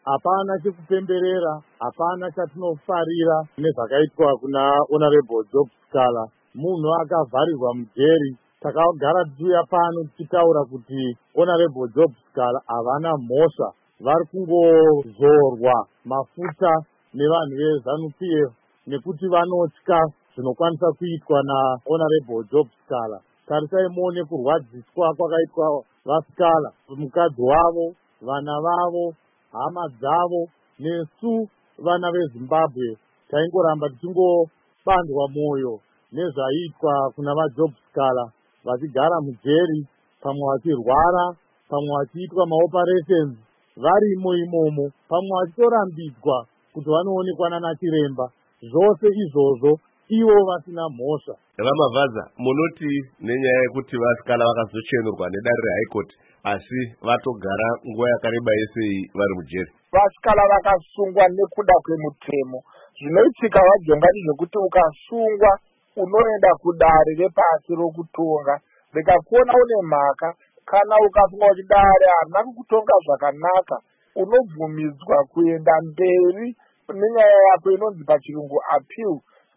hapana chekupemberera, hapana chatinofarira nezvakaitwa kuna Honorable Job Sikala. Munhu akavharirwa mujeri. Takagara tichiuya pano tichitaura kuti Honorable Job Sikala havana mhosva, vari kungozorwa mafuta nevanhu veZANU-PF nekuti vanotya zvinokwanisa kuitwa naHonorable Job Sikala. Tarisai muone kurwadziswa kwakaitwa vaSikala, mukadzi wavo, vana vavo, hama dzavo, nesu vana veZimbabwe taingoramba tichingobandwa moyo nezvaitwa kuna vaJob Sikala, vachigara mujeri, pamwe vachirwara, pamwe vachiitwa maoperations varimo imomo, pamwe vachitorambidzwa kuti vanoonekwa nanachiremba. Zvose izvozvo ivo vasina mhosva. Ramavhaza, munoti nenyaya yekuti vaSikala vakazochenurwa nedare reHigh Court asi vatogara nguva yakareba yesei vari mujeri? vaSikala vakasungwa nekuda kwemutemo. Zvinoitika vaJonga ndezvekuti ukasungwa unoenda kudare repasi rokutonga, rikakuona une mhaka, kana ukafunga kuti dare harina kukutonga zvakanaka, unobvumidzwa kuenda mberi nenyaya yako inonzi pachirungu appeal.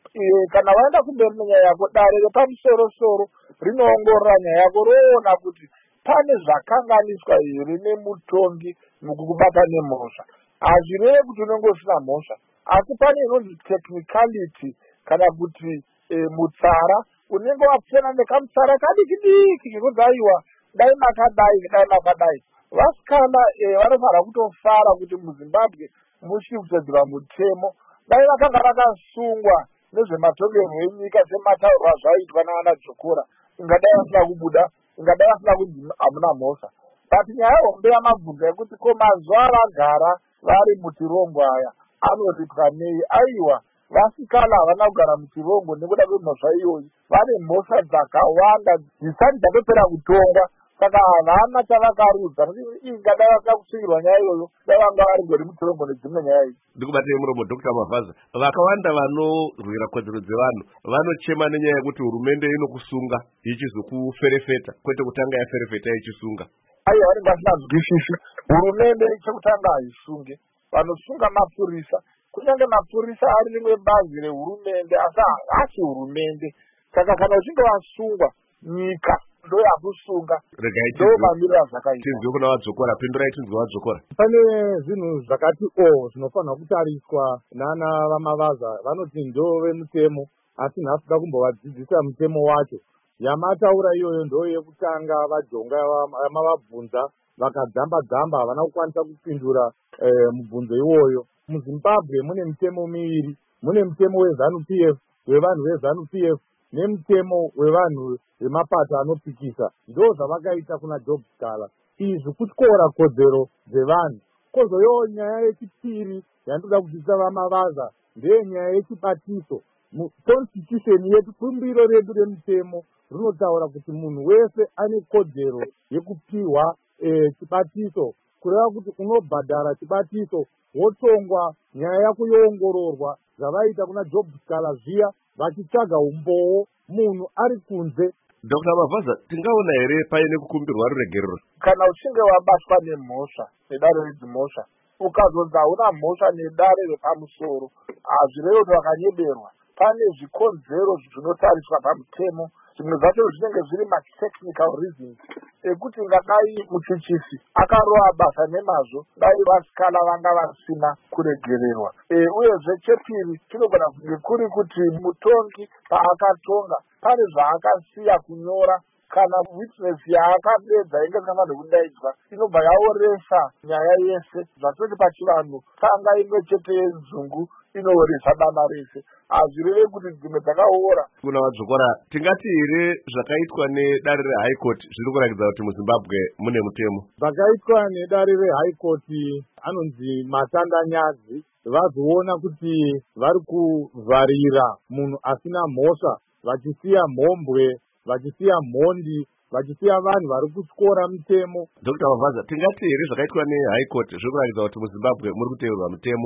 Kana waenda kumberi nenyaya yako, dare repamusoro-soro rinoongorora nyaya yako, roona kuti pane zvakanganiswa here nemutongi mukukubata nemhosva. Hazvirevi kuti unenge usina mhosva, asi pane inonzi technicality kana kuti mutsara unenge wapfena nekamutsara kadiki-diki kekuti aiwa dai makadai. vaSikala vanofanira kutofara kuti muZimbabwe muchitedzerwa mutemo. Dai vakanga vakasungwa nezvematongerwo enyika semataurwa zvaiitwa naana Jokora, ingadai vasina kubuda, ingadai vasina kunzi hamuna mhosva. But nyaya hombe yamabvunzo yekuti ko mazuva avagara vari muchirongo aya anoripwa nei? Aiwa, vaSikala havana kugara muchirongo nekuda kwemhosva iyoyi. Vane mhosva dzakawanda dzisati dzatopera kutonga, saka havana chavakarudza. Ingadai vasina kusungirwa nyaya iyoyo, dai vanga vari ngori muchirongo nedzimwe nyaya idzi. Ndikubatei muromo Dr. Mavhaza, vakawanda vanorwira kodzero dzevanhu vanochema nenyaya yekuti hurumende inokusunga ichizokuferefeta, kwete kutanga yaferefeta ichisunga. Aiwa, vanenge vasina kuzwisisa. Hurumende chekutanga haisunge, vanosunga mapurisa. Kunyange mapurisa ari rimwe bazi rehurumende, asi haasi hurumende. Saka kana uchinge wasungwa, nyika ndoyakusunga, ndomamirira zvakaita. Tinzwe kuna vaDzokora, pindurai tinzwe vaDzokora. Pane zvinhu zvakati zvinofanira kutariswa nana Ramavhaza. Vanoti ndovemutemo, asi nhasi kumbovadzidzisa mutemo wacho. Yamataura iyoyo ndo yekutanga vaJonga yamavabvunza vakadzamba-dzamba, havana kukwanisa kupindura mubvunzo iwoyo. MuZimbabwe mune mitemo miviri, mune mutemo weZANU-PF, wevanhu veZANU-PF, nemutemo wevanhu vemapato anopikisa. Ndo zvavakaita kuna Job Sikala. Izvi kutyora kodzero dzevanhu. Kozoyo nyaya yechipiri yandoda kudzidzisa Ramavhaza ndeyenyaya yechibatiso. Constitution yedu, kumbiro redu remutemo, rinotaura kuti munhu wese ane kodzero yekupiwa chibatiso, kureva kuti unobhadhara chibatiso wotongwa, nyaya yako yoongororwa, zvavaita kuna Job Sikala zviya, vachitsvaga umbowo munhu ari kunze. Dr. Mavhaza, tingaona here paine kukumbirwa ruregerero? Kana uchinge wabatwa nemhosva, nedare redzimhosva, ukazonzi hauna mhosva nedare repamusoro, hazvirevi kuti wakanyeberwa. Pane zvikonzero zvinotariswa pamutemo, zvimwe zvacho zvinenge zviri matechnical reasons ekuti ngadai muchuchisi akarova basa nemazvo, dai vaSikala vanga vasina kuregererwa. Uyezve chepiri chinogona kunge kuri kuti mutongi paakatonga pane zvaakasiya kunyora, kana witness yaakadedza inge isingafane kudaidzwa, inobva yaoresa nyaya yese. Zvatoti pachivanhu tsanga imwe chete yenzungu inooresa dama rese. Hazvireve kuti dzimwe dzakaora. Kuna vaDzokora, tingati here zvakaitwa nedare reHigh Court zviri kuratidza kuti muZimbabwe mune mutemo? Zvakaitwa nedare reHigh Court anonzi matandanyadzi. Vazoona kuti vari kuvharira munhu asina mhosva, vachisiya mhombwe, vachisiya mhondi, vachisiya vanhu vari kutyora mutemo. Dr. Mavhaza, tingati here zvakaitwa neHigh Court zviri kuratidza kuti muZimbabwe muri kuteerwa mutemo?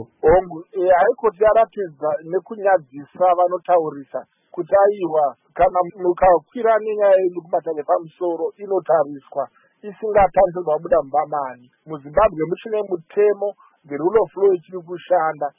High Court yaratidza nekunyadzisa vanotaurisa kuti aiwa, kana mukakwira nenyaya yenyu kumatanga epamusoro inotariswa isingatarisirwa buda mubamani. MuZimbabwe muchine mutemo the rule of law ichiri kushanda